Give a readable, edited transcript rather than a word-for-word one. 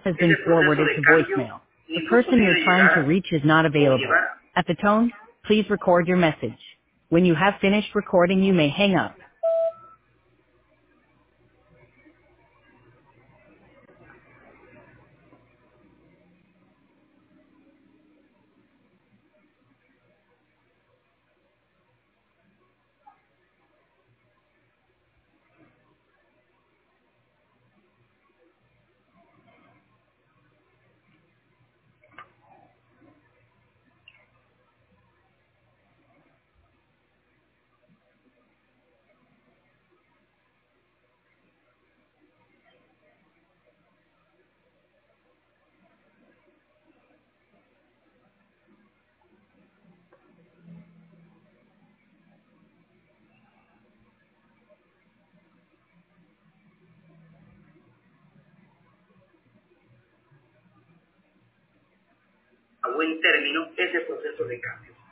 has been Ese proceso forwarded de to cambio voicemail. The incluso person you're puede trying to llegar reach is not o available. llevar At the tone, please record your message. When you have finished recording, you may hang up. a buen término ese proceso de cambio.